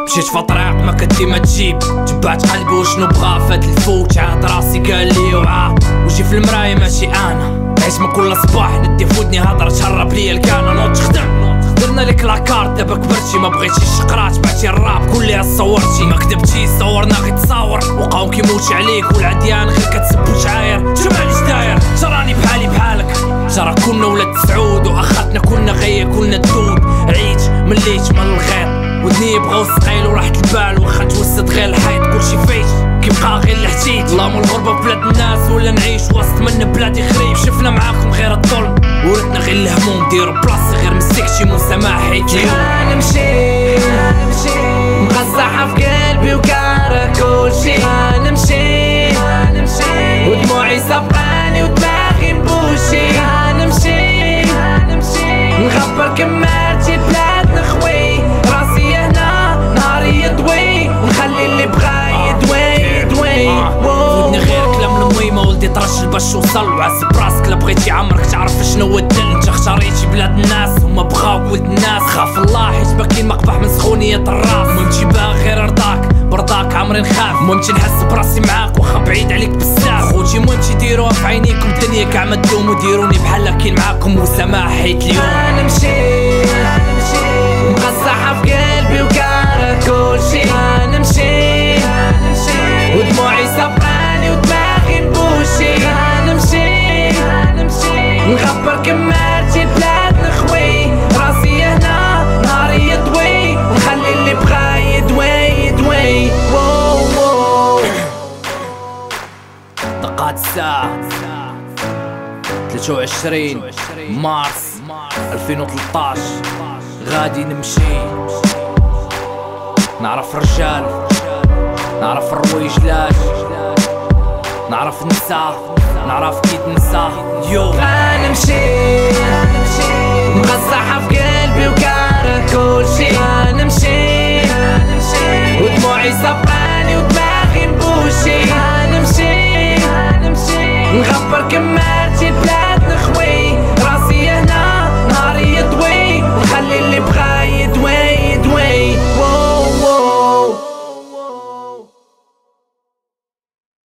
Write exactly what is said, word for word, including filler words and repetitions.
مشيت في طريق ما كنتي ما تجيب، تبعت قلبي وشنو بغا فات الفوت، عاد راسي قال لي وعا وجي في المراية ماشي انا، عيش ما كل صباح ندي فودني هضره تشرب ليا الكان، نوض تخدم درنا لك لاكارت دابا كبرتي ما بغيتيش الشقرات، بعتي الراب كلها صورتي ما كذبتي صورنا غير تصاور، وقاو كيموتي عليك والعديان غير كتسب وتعاير، شوف علاش داير جراني بحالي بحالك، جرا كنا ولاد سعود واخاتنا كنا غيا كنا الدود، عيت مليت من الغير ودني بغاو الثقيل وراحت البال، واخا توسد غير الحيط كلشي فايت كيبقى غير اللي حتيت، اللهم الغربة بلاد الناس ولا نعيش وسط من بلادي خريب، شفنا معاكم غير الظلم ورثنا غير الهموم، ديروا بلاصتي غير مسكتي مسامح حيت اليوم انا مشيت مقصحة في قلبي وكاره كلشي، انا مشيت ودموعي سبقاني ودماغي مبوشي، انا مشيت نخبر كمارتي بلادنا خوي، راسي هنا نهاري يضوي ونخلي اللي بغا يدوي يدوي. ودني غير كلام المهمة ولدي طرش باش وصل، وعسب براسك لا بغيتي عمرك تعرف شنو هو الدل، انت اختاريتي بلاد الناس هما بغاوك ولد الناس، خاف الله حيت باكي مقبح من سخونية الراس، مهمتي باغي غير رضاك برضاك عمري نخاف، مهمتي نحس براسي معاك واخا بعيد عليك بزاف، خوتي مهمتي ديروها في عينيكم الدنيا كاع ما تدوم، وديروني بحال كاين معاكم وسماح حيت اليوم انا مشيت مقصحة في قلبي وكاره كلشي، انا مشيت ودموعي سبقاني ودماغي مبوشي، انا مشيت نخبر كمارتي بلادنا خوي، راسي هنا نهاري يضوي ونخلي اللي بغا يدوي يدوي. دقات الساعة ثلاثة وعشرين مارس ألفين وثلاثطاش، غادي نمشي نعرف رجال نعرف الرويجلات نعرف نسا نعرف كي تنسى. يو انا مشيت